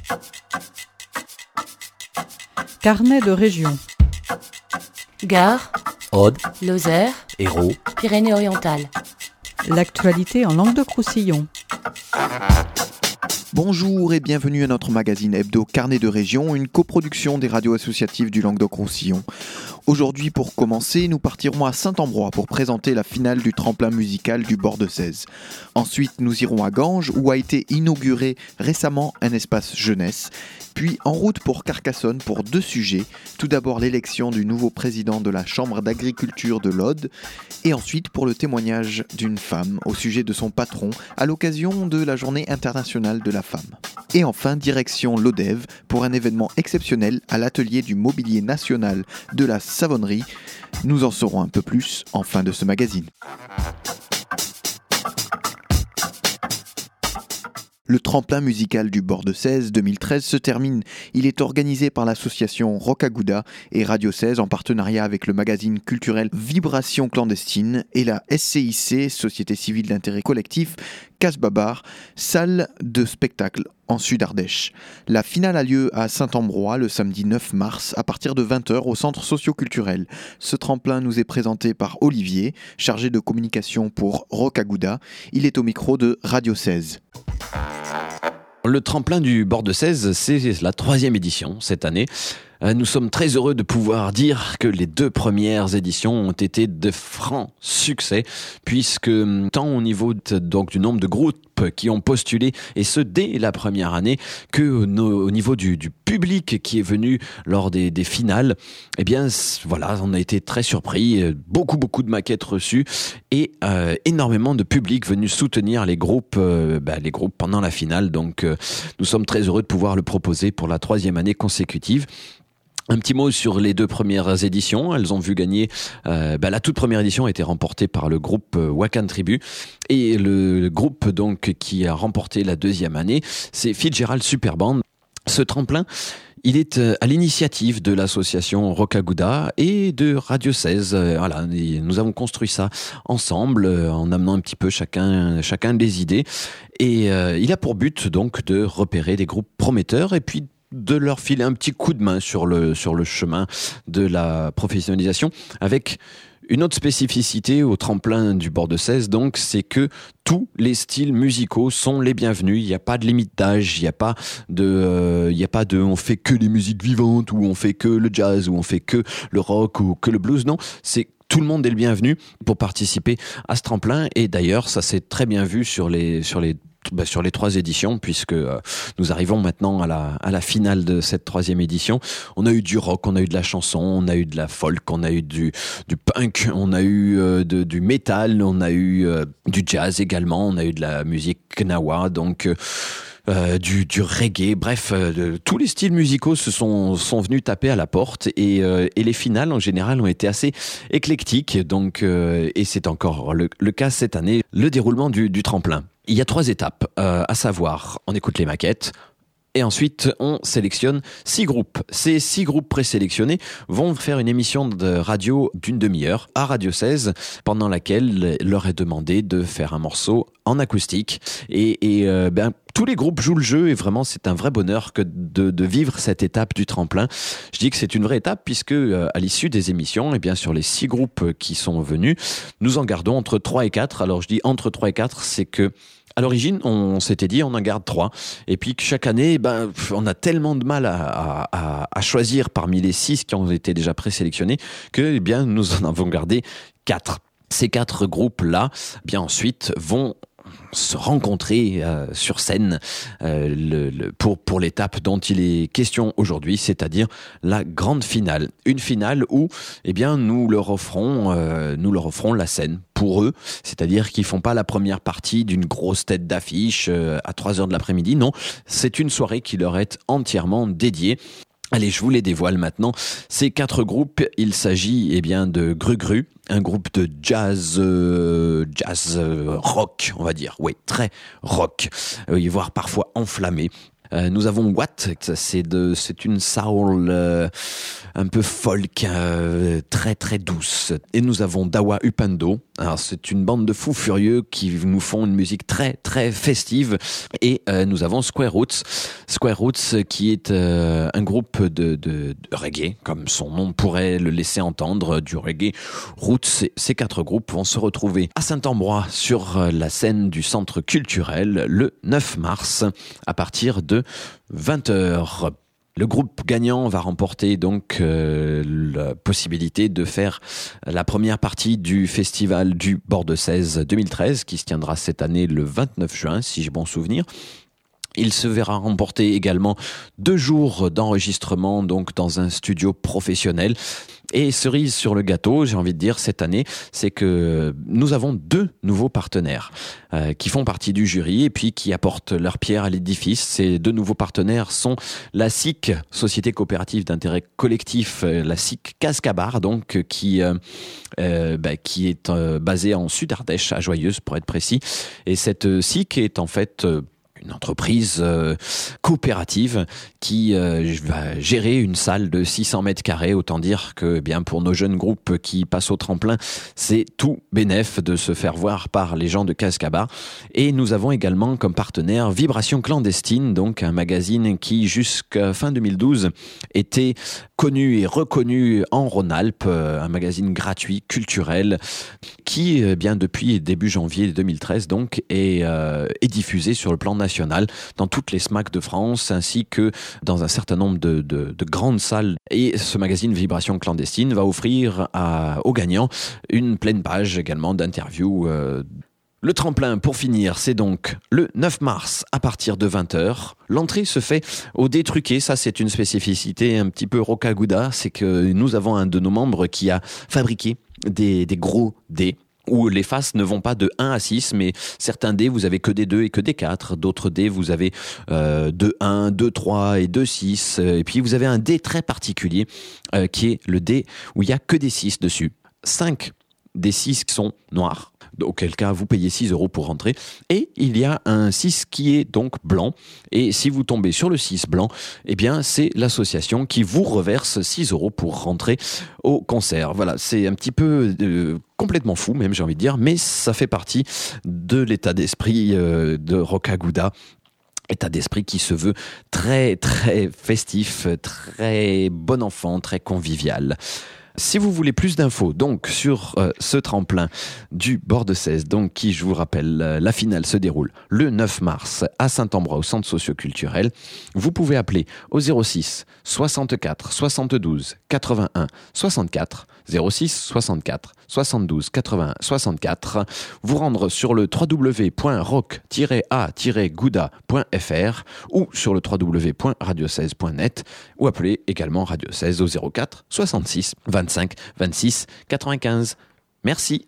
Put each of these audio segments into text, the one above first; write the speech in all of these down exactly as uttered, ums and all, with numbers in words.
Carnet de région. Gard, Aude, Lozère, Hérault, Pyrénées-Orientales. L'actualité en Languedoc-Roussillon. Bonjour et bienvenue à notre magazine hebdo Carnet de région, une coproduction des radios associatives du Languedoc-Roussillon. Aujourd'hui, pour commencer, nous partirons à Saint-Ambrois pour présenter la finale du tremplin musical du bord de Cèze. Ensuite, nous irons à Ganges où a été inauguré récemment un espace jeunesse. Puis en route pour Carcassonne pour deux sujets. Tout d'abord l'élection du nouveau président de la Chambre d'agriculture de l'Aude et ensuite pour le témoignage d'une femme au sujet de son patron à l'occasion de la Journée internationale de la femme. Et enfin, direction l'Odève pour un événement exceptionnel à l'atelier du mobilier national de la Savonnerie. Nous en saurons un peu plus en fin de ce magazine. Le tremplin musical du bord de Cèze deux mille treize se termine. Il est organisé par l'association Rocaguda et Radio Cèze en partenariat avec le magazine culturel Vibration Clandestine et la S C I C, Société Civile d'Intérêt Collectif, Casbabar, salle de spectacle en Sud-Ardèche. La finale a lieu à Saint-Ambrois le samedi neuf mars à partir de vingt heures au centre socio-culturel. Ce tremplin nous est présenté par Olivier, chargé de communication pour Rocaguda. Il est au micro de Radio Cèze. Le tremplin du bord de Cèze, c'est la troisième édition cette année. Nous sommes très heureux de pouvoir dire que les deux premières éditions ont été de francs succès, puisque tant au niveau de, donc, du nombre de groupes qui ont postulé, et ce dès la première année, que au niveau du, du public qui est venu lors des, des finales, eh bien voilà, on a été très surpris, beaucoup beaucoup de maquettes reçues et euh, énormément de public venu soutenir les groupes, euh, bah, les groupes pendant la finale. Donc euh, nous sommes très heureux de pouvoir le proposer pour la troisième année consécutive. Un petit mot sur les deux premières éditions. Elles ont vu gagner... Euh, bah, la toute première édition a été remportée par le groupe euh, Wakan Tribu. Et le groupe donc qui a remporté la deuxième année, c'est Fitzgerald Superband. Ce tremplin, il est euh, à l'initiative de l'association Rocaguda et de Radio Cèze. Euh, voilà, nous avons construit ça ensemble, euh, en amenant un petit peu chacun, chacun des idées. Et euh, il a pour but donc de repérer des groupes prometteurs et puis de leur filer un petit coup de main sur le, sur le chemin de la professionnalisation, avec une autre spécificité au tremplin du bord de Cèze, donc, c'est que tous les styles musicaux sont les bienvenus. Il n'y a pas de limite d'âge, il n'y a pas de, euh, il n'y a pas de, on fait que les musiques vivantes, ou on fait que le jazz, ou on fait que le rock, ou que le blues. Non, c'est tout le monde est le bienvenu pour participer à ce tremplin. Et d'ailleurs, ça s'est très bien vu sur les, sur les Bah sur les trois éditions, puisque euh, nous arrivons maintenant à la, à la finale de cette troisième édition. On a eu du rock, on a eu de la chanson, on a eu de la folk, on a eu du, du punk, on a eu euh, de, du métal, on a eu euh, du jazz également, on a eu de la musique knawa, donc euh, Euh, du, du reggae, bref, euh, tous les styles musicaux se sont, sont venus taper à la porte et, euh, et les finales en général ont été assez éclectiques, donc, euh, et c'est encore le, le cas cette année, le déroulement du, du tremplin. Il y a trois étapes, euh, à savoir, on écoute les maquettes, et ensuite, on sélectionne six groupes. Ces six groupes présélectionnés vont faire une émission de radio d'une demi-heure à Radio Cèze, pendant laquelle leur est demandé de faire un morceau en acoustique. Et, et euh, ben, tous les groupes jouent le jeu et vraiment, c'est un vrai bonheur que de, de vivre cette étape du tremplin. Je dis que c'est une vraie étape puisque euh, à l'issue des émissions, et bien sur les six groupes qui sont venus, nous en gardons entre trois et quatre. Alors je dis entre trois et quatre, c'est que à l'origine, on s'était dit on en garde trois. Et puis chaque année, ben, on a tellement de mal à, à, à choisir parmi les six qui ont été déjà présélectionnés que eh bien, nous en avons gardé quatre. Ces quatre groupes-là, bien ensuite, vont se rencontrer euh, sur scène euh, le, le, pour, pour l'étape dont il est question aujourd'hui, c'est-à-dire la grande finale. Une finale où eh bien, nous, leur offrons, euh, nous leur offrons la scène pour eux, c'est-à-dire qu'ils font pas la première partie d'une grosse tête d'affiche euh, à trois heures de l'après-midi, non, c'est une soirée qui leur est entièrement dédiée. Allez, je vous les dévoile maintenant. Ces quatre groupes, il s'agit eh bien de Gru Gru, un groupe de jazz, euh, jazz euh, rock, on va dire. Oui, très rock, euh, voire parfois enflammé. Euh, nous avons Watt, c'est, de, c'est une soul euh, un peu folk, euh, très très douce. Et nous avons Dawa Upendo. Alors c'est une bande de fous furieux qui nous font une musique très très festive. Et euh, nous avons Square Roots. Square Roots qui est euh, un groupe de, de, de reggae, comme son nom pourrait le laisser entendre, du reggae roots. Ces quatre groupes vont se retrouver à Saint-Ambrois sur la scène du centre culturel le neuf mars à partir de vingt heures. Le groupe gagnant va remporter donc euh, la possibilité de faire la première partie du festival du Bord de Cèze deux mille treize qui se tiendra cette année le vingt-neuf juin, si j'ai bon souvenir. Il se verra remporter également deux jours d'enregistrement donc dans un studio professionnel. Et cerise sur le gâteau, j'ai envie de dire, cette année, c'est que nous avons deux nouveaux partenaires euh, qui font partie du jury et puis qui apportent leur pierre à l'édifice. Ces deux nouveaux partenaires sont la S I C, Société coopérative d'intérêt collectif, la S I C Cascabar, donc qui euh, euh, bah, qui est euh, basée en Sud-Ardèche, à Joyeuse pour être précis. Et cette S I C est en fait euh, une entreprise euh, coopérative qui euh, va gérer une salle de six cents mètres carrés. Autant dire que eh bien pour nos jeunes groupes qui passent au tremplin, c'est tout bénef de se faire voir par les gens de Cascabar. Et nous avons également comme partenaire Vibration Clandestine, donc un magazine qui jusqu'à fin deux mille douze était connu et reconnu en Rhône-Alpes, euh, un magazine gratuit, culturel, qui eh bien depuis début janvier deux mille treize donc est, euh, est diffusé sur le plan national dans toutes les S M A C de France ainsi que dans un certain nombre de, de, de grandes salles. Et ce magazine Vibration Clandestine va offrir à, aux gagnants une pleine page également d'interviews. Euh. Le tremplin, pour finir, c'est donc le neuf mars à partir de vingt heures. L'entrée se fait au dé truqué. Ça, c'est une spécificité un petit peu Rocaguda. C'est que nous avons un de nos membres qui a fabriqué des, des gros dés, où les faces ne vont pas de un à six, mais certains dés, vous avez que des deux et que des quatre. D'autres dés, vous avez euh, deux un, deux trois et deux six. Et puis, vous avez un dé très particulier, euh, qui est le dé où il n'y a que des six dessus. cinq des six sont noirs, auquel cas vous payez six euros pour rentrer. Et il y a un six qui est donc blanc. Et si vous tombez sur le six blanc, eh bien c'est l'association qui vous reverse six euros pour rentrer au concert. Voilà, c'est un petit peu euh, complètement fou même, j'ai envie de dire, mais ça fait partie de l'état d'esprit euh, de Rocaguda. État d'esprit qui se veut très très festif, très bon enfant, très convivial. Si vous voulez plus d'infos donc sur euh, ce tremplin du Bord de Cèze, donc qui, je vous rappelle, euh, la finale se déroule le neuf mars à Saint-Ambrois au centre socio-culturel, vous pouvez appeler au zéro six soixante-quatre soixante-douze quatre-vingt-un soixante-quatre, zéro six soixante-quatre soixante-douze quatre-vingt-un soixante-quatre, vous rendre sur le w w w point rock tiret a tiret gouda point f r ou sur le w w w point radio seize point net ou appelez également Radio seize au zéro quatre soixante-six vingt-cinq vingt-six quatre-vingt-quinze. Merci.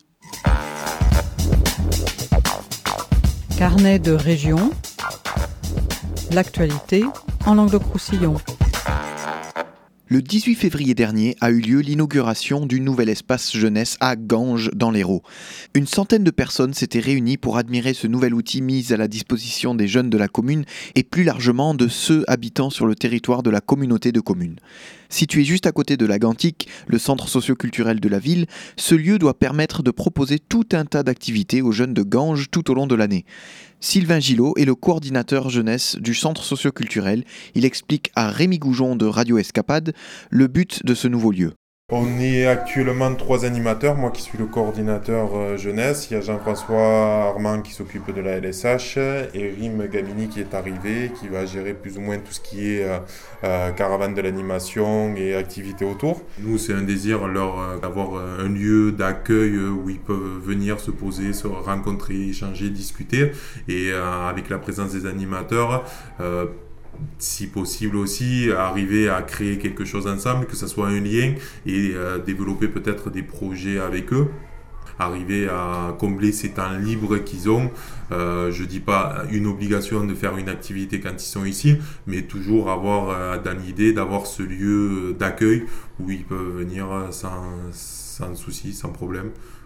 Carnet de région, l'actualité en Languedoc-Roussillon. Le dix-huit février dernier a eu lieu l'inauguration du nouvel espace jeunesse à Ganges dans l'Hérault. Une centaine de personnes s'étaient réunies pour admirer ce nouvel outil mis à la disposition des jeunes de la commune et plus largement de ceux habitant sur le territoire de la communauté de communes. Situé juste à côté de la Gantique, le centre socio-culturel de la ville, ce lieu doit permettre de proposer tout un tas d'activités aux jeunes de Ganges tout au long de l'année. Sylvain Gillot est le coordinateur jeunesse du centre socio-culturel. Il explique à Rémi Goujon de Radio Escapade le but de ce nouveau lieu. On est actuellement trois animateurs, moi qui suis le coordinateur euh, jeunesse. Il y a Jean-François Armand qui s'occupe de la L S H et Rim Gamini qui est arrivé, qui va gérer plus ou moins tout ce qui est euh, euh, caravane de l'animation et activités autour. Nous, c'est un désir leur euh, d'avoir euh, un lieu d'accueil euh, où ils peuvent venir se poser, se rencontrer, échanger, discuter. Et euh, avec la présence des animateurs, euh, si possible aussi, arriver à créer quelque chose ensemble, que ce soit un lien et euh, développer peut-être des projets avec eux, arriver à combler ces temps libres qu'ils ont. Euh, je ne dis pas une obligation de faire une activité quand ils sont ici, mais toujours avoir euh, dans l'idée d'avoir ce lieu d'accueil où ils peuvent venir sans, sans souci, sans problème,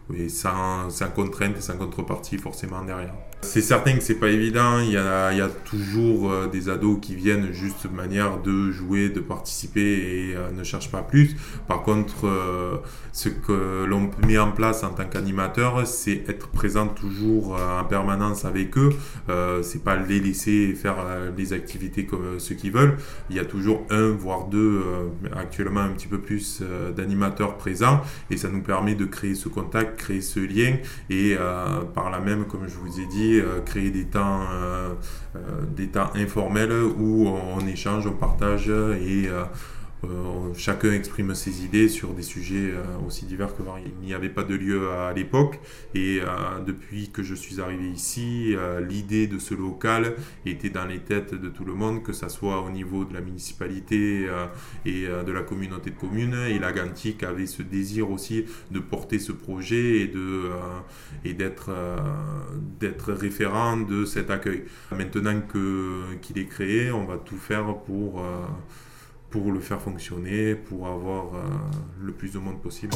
et sans, sans contrainte et sans contrepartie forcément derrière. C'est certain que c'est pas évident, il y a, il y a toujours euh, des ados qui viennent juste de manière de jouer, de participer et euh, ne cherchent pas plus. Par contre, euh, ce que l'on met en place en tant qu'animateur, c'est être présent toujours euh, en permanence avec eux. Euh, c'est pas les laisser faire euh, les activités comme euh, ceux qui veulent. Il y a toujours un, voire deux, euh, actuellement un petit peu plus euh, d'animateurs présents et ça nous permet de créer ce contact, créer ce lien et euh, par là même, comme je vous ai dit, euh, créer des temps, euh, euh, des temps informels où on, on échange, on partage et euh, Euh, chacun exprime ses idées sur des sujets euh, aussi divers que variés. Il n'y avait pas de lieu à, à l'époque et euh, depuis que je suis arrivé ici, euh, l'idée de ce local était dans les têtes de tout le monde, que ce soit au niveau de la municipalité euh, et euh, de la communauté de communes. Et la Gantic avait ce désir aussi de porter ce projet et, de, euh, et d'être, euh, d'être référent de cet accueil. Maintenant que, qu'il est créé, on va tout faire pour... Euh, pour le faire fonctionner, pour avoir euh, le plus de monde possible.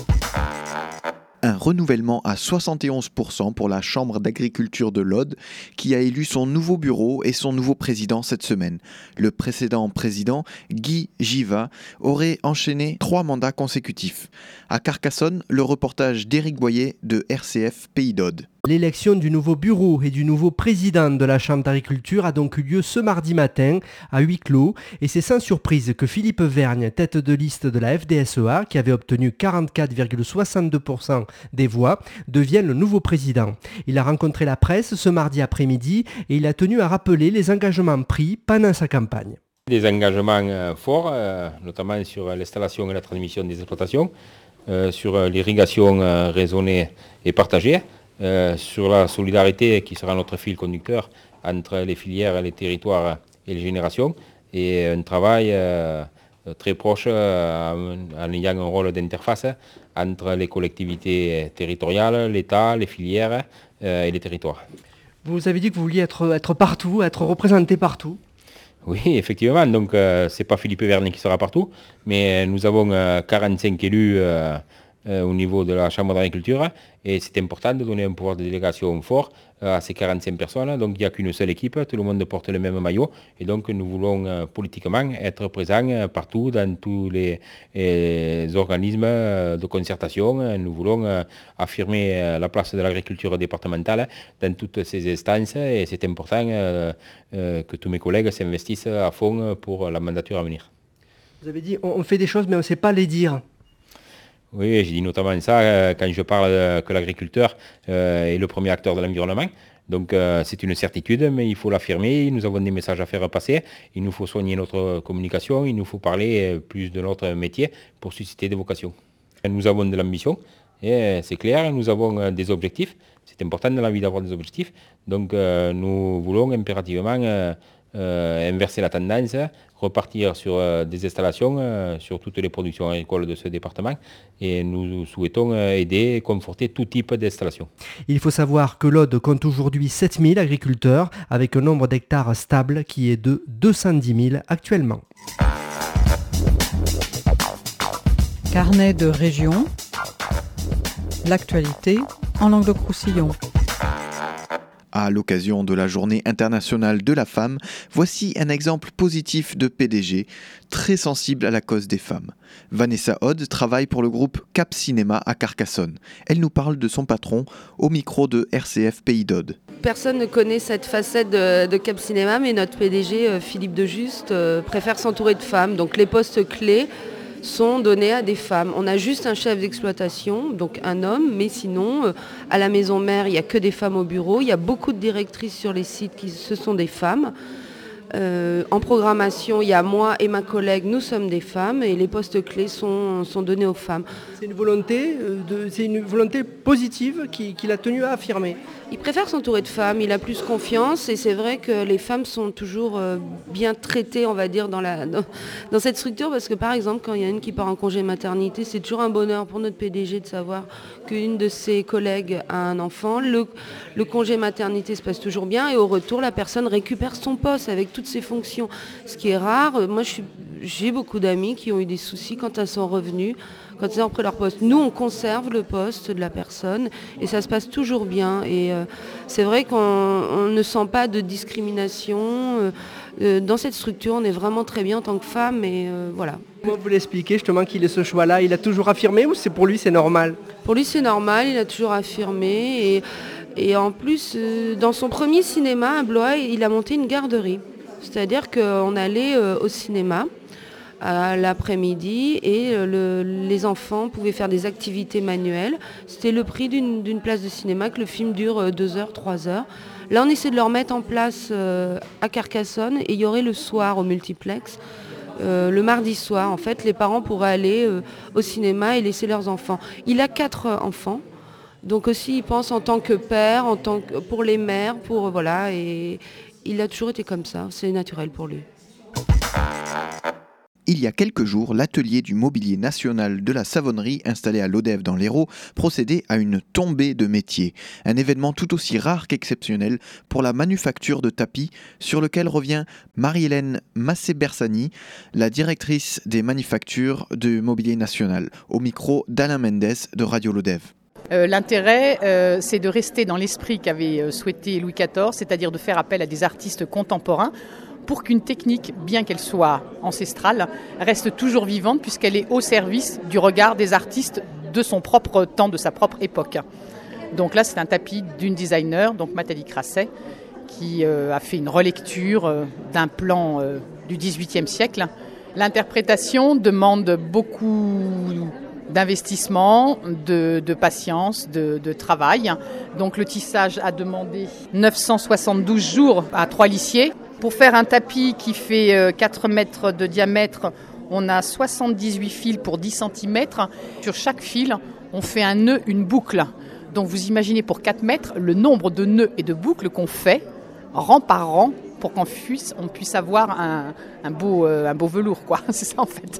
Un renouvellement à soixante et onze pour cent pour la Chambre d'agriculture de l'Aude, qui a élu son nouveau bureau et son nouveau président cette semaine. Le précédent président, Guy Giva, aurait enchaîné trois mandats consécutifs. À Carcassonne, le reportage d'Éric Boyer de R C F Pays d'Aude. L'élection du nouveau bureau et du nouveau président de la Chambre d'agriculture a donc eu lieu ce mardi matin à huis clos et c'est sans surprise que Philippe Vergne, tête de liste de la F D S E A, qui avait obtenu quarante-quatre virgule soixante-deux pour cent des voix, devienne le nouveau président. Il a rencontré la presse ce mardi après-midi et il a tenu à rappeler les engagements pris pendant sa campagne. Des engagements forts, notamment sur l'installation et la transmission des exploitations, sur l'irrigation raisonnée et partagée, Euh, sur la solidarité qui sera notre fil conducteur entre les filières, les territoires et les générations, et un travail euh, très proche euh, en ayant un rôle d'interface entre les collectivités territoriales, l'État, les filières euh, et les territoires. Vous avez dit que vous vouliez être, être partout, être représenté partout. Oui, effectivement, donc euh, c'est pas Philippe Vergne qui sera partout, mais nous avons euh, quarante-cinq élus euh, Euh, au niveau de la Chambre d'agriculture et c'est important de donner un pouvoir de délégation fort euh, à ces quarante-cinq personnes. Donc il n'y a qu'une seule équipe, tout le monde porte le même maillot et donc nous voulons euh, politiquement être présents euh, partout dans tous les, les organismes euh, de concertation. Nous voulons euh, affirmer euh, la place de l'agriculture départementale dans toutes ces instances et c'est important euh, euh, que tous mes collègues s'investissent à fond pour la mandature à venir. Vous avez dit on fait des choses mais on ne sait pas les dire. Oui, j'ai dit notamment ça euh, quand je parle euh, que l'agriculteur euh, est le premier acteur de l'environnement. Donc euh, c'est une certitude, mais il faut l'affirmer. Nous avons des messages à faire passer. Il nous faut soigner notre communication. Il nous faut parler euh, plus de notre métier pour susciter des vocations. Nous avons de l'ambition, et euh, c'est clair. Nous avons euh, des objectifs. C'est important dans la vie d'avoir des objectifs. Donc euh, nous voulons impérativement euh, euh, inverser la tendance, repartir sur euh, des installations, euh, sur toutes les productions agricoles de ce département et nous souhaitons euh, aider et conforter tout type d'installation. Il faut savoir que l'Aude compte aujourd'hui sept mille agriculteurs avec un nombre d'hectares stable qui est de deux cent dix mille actuellement. Carnet de région. L'actualité en Languedoc-Roussillon. À l'occasion de la Journée internationale de la femme, voici un exemple positif de P D G, très sensible à la cause des femmes. Vanessa Hod travaille pour le groupe Cap Cinéma à Carcassonne. Elle nous parle de son patron au micro de R C F Pays d'Aude. Personne ne connaît cette facette de, de Cap Cinéma, mais notre P D G, Philippe Dejuste, préfère s'entourer de femmes. Donc les postes clés sont donnés à des femmes. On a juste un chef d'exploitation, donc un homme, mais sinon, euh, à la maison mère, il n'y a que des femmes au bureau. Il y a beaucoup de directrices sur les sites qui ce sont des femmes. Euh, en programmation, il y a moi et ma collègue, nous sommes des femmes et les postes clés sont, sont donnés aux femmes. C'est une volonté, de, c'est une volonté positive qu'il qui a tenu à affirmer. Il préfère s'entourer de femmes, il a plus confiance et c'est vrai que les femmes sont toujours euh, bien traitées, on va dire, dans, la, dans, dans cette structure parce que par exemple, quand il y a une qui part en congé maternité, c'est toujours un bonheur pour notre P D G de savoir qu'une de ses collègues a un enfant. Le, le congé maternité se passe toujours bien et au retour, la personne récupère son poste avec toutes ses fonctions, ce qui est rare. Moi, je suis j'ai beaucoup d'amis qui ont eu des soucis quand elles sont revenues, quand elles ont pris leur poste. Nous, on conserve le poste de la personne et ça se passe toujours bien. Et euh, c'est vrai qu'on on ne sent pas de discrimination. Euh, euh, dans cette structure, on est vraiment très bien en tant que femme et euh, voilà. Comment vous l'expliquez justement qu'il ait ce choix-là? Il a toujours affirmé ou c'est pour lui c'est normal? Pour lui, c'est normal, il a toujours affirmé. Et, et en plus, euh, dans son premier cinéma à Blois, il a monté une garderie. C'est-à-dire qu'on allait euh, au cinéma à l'après-midi et euh, le, les enfants pouvaient faire des activités manuelles. C'était le prix d'une, d'une place de cinéma, que le film dure euh, deux heures, trois heures. Là, on essaie de le remettre en place euh, à Carcassonne et il y aurait le soir au multiplex. Euh, le mardi soir, en fait, les parents pourraient aller euh, au cinéma et laisser leurs enfants. Il a quatre euh, enfants. Donc aussi, il pense en tant que père, en tant que, pour les mères, pour voilà, et il a toujours été comme ça, c'est naturel pour lui. Il y a quelques jours, l'atelier du mobilier national de la savonnerie installé à Lodève dans l'Hérault procédait à une tombée de métier. Un événement tout aussi rare qu'exceptionnel pour la manufacture de tapis sur lequel revient Marie-Hélène Massé-Bersani, la directrice des manufactures du mobilier national, au micro d'Alain Mendes de Radio Lodève. Euh, l'intérêt, euh, c'est de rester dans l'esprit qu'avait euh, souhaité Louis quatorze, c'est-à-dire de faire appel à des artistes contemporains pour qu'une technique, bien qu'elle soit ancestrale, reste toujours vivante puisqu'elle est au service du regard des artistes de son propre temps, de sa propre époque. Donc là, c'est un tapis d'une designer, donc Nathalie Crasset, qui euh, a fait une relecture euh, d'un plan euh, du dix-huitième siècle. L'interprétation demande beaucoup d'investissement, de, de patience, de, de travail. Donc le tissage a demandé neuf cent soixante-douze jours à trois lissiers. Pour faire un tapis qui fait quatre mètres de diamètre, on a soixante-dix-huit fils pour dix centimètres. Sur chaque fil, on fait un nœud, une boucle. Donc vous imaginez pour quatre mètres le nombre de nœuds et de boucles qu'on fait, rang par rang, pour qu'on puisse, on puisse avoir un, un, beau, euh, un beau velours, quoi. C'est ça en fait.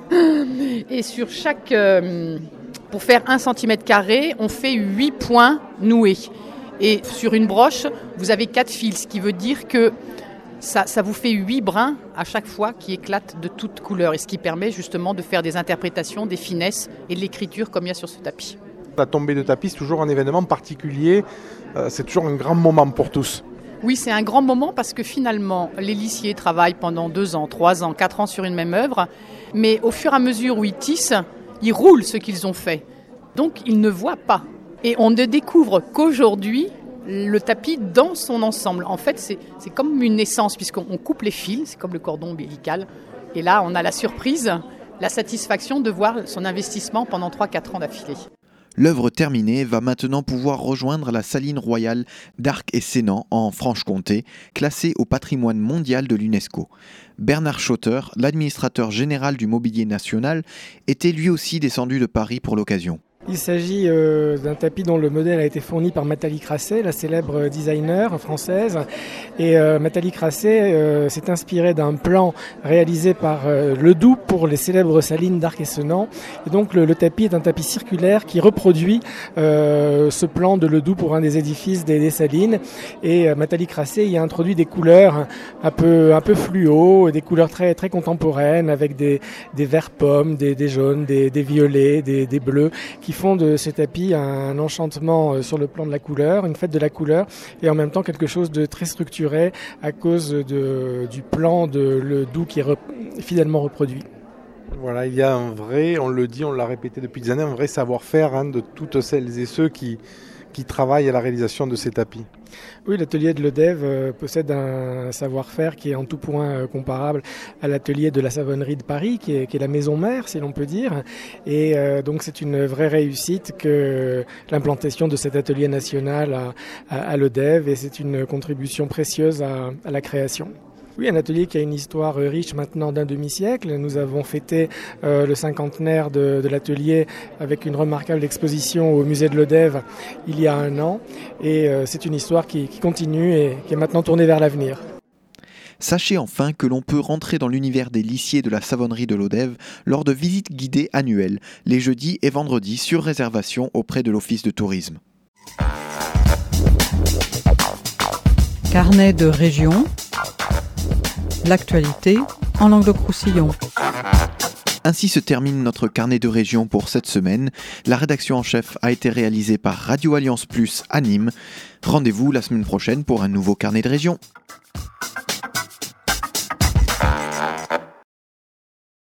Et sur chaque, euh, pour faire un centimètre carré, on fait huit points noués. Et sur une broche, vous avez quatre fils, ce qui veut dire que ça, ça vous fait huit brins à chaque fois qui éclatent de toutes couleurs. Et ce qui permet justement de faire des interprétations, des finesses et de l'écriture comme il y a sur ce tapis. La tombée de tapis, c'est toujours un événement particulier. Euh, c'est toujours un grand moment pour tous. Oui, c'est un grand moment parce que finalement, les lissiers travaillent pendant deux ans, trois ans, quatre ans sur une même œuvre. Mais au fur et à mesure où ils tissent, ils roulent ce qu'ils ont fait. Donc, ils ne voient pas. Et on ne découvre qu'aujourd'hui le tapis dans son ensemble. En fait, c'est, c'est comme une naissance puisqu'on coupe les fils, c'est comme le cordon ombilical. Et là, on a la surprise, la satisfaction de voir son investissement pendant trois à quatre ans d'affilée. L'œuvre terminée va maintenant pouvoir rejoindre la Saline royale d'Arc et Sénan en Franche-Comté, classée au patrimoine mondial de l'UNESCO. Bernard Schotter, l'administrateur général du mobilier national, était lui aussi descendu de Paris pour l'occasion. Il s'agit euh, d'un tapis dont le modèle a été fourni par Nathalie Crasset, la célèbre designer française. Et euh, Nathalie Crasset euh, s'est inspirée d'un plan réalisé par euh, Ledoux pour les célèbres salines d'Arc et Sénan. Et donc le, le tapis est un tapis circulaire qui reproduit euh, ce plan de Ledoux pour un des édifices des, des salines. Et euh, Nathalie Crasset y a introduit des couleurs un peu, un peu fluo, des couleurs très, très contemporaines avec des, des verts pommes, des, des jaunes, des, des violets, des, des bleus, qui font de ce tapis un enchantement sur le plan de la couleur, une fête de la couleur, et en même temps quelque chose de très structuré à cause de, du plan de Ledoux qui est rep- fidèlement reproduit. Voilà, il y a un vrai, on le dit, on l'a répété depuis des années, un vrai savoir-faire hein, de toutes celles et ceux qui, qui travaillent à la réalisation de ces tapis. Oui, l'atelier de Lodève euh, possède un savoir-faire qui est en tout point euh, comparable à l'atelier de la savonnerie de Paris, qui est, qui est la maison mère, si l'on peut dire. Et euh, donc c'est une vraie réussite que l'implantation de cet atelier national à, à, à Lodève, et c'est une contribution précieuse à, à la création. Oui, un atelier qui a une histoire riche maintenant d'un demi-siècle. Nous avons fêté euh, le cinquantenaire de, de l'atelier avec une remarquable exposition au musée de Lodève il y a un an. Et euh, c'est une histoire qui, qui continue et qui est maintenant tournée vers l'avenir. Sachez enfin que l'on peut rentrer dans l'univers des lissiers de la savonnerie de Lodève lors de visites guidées annuelles, les jeudis et vendredis sur réservation auprès de l'Office de tourisme. Carnet de région. L'actualité en Languedoc-Roussillon. Ainsi se termine notre carnet de région pour cette semaine. La rédaction en chef a été réalisée par Radio Alliance Plus à Nîmes. Rendez-vous la semaine prochaine pour un nouveau carnet de région.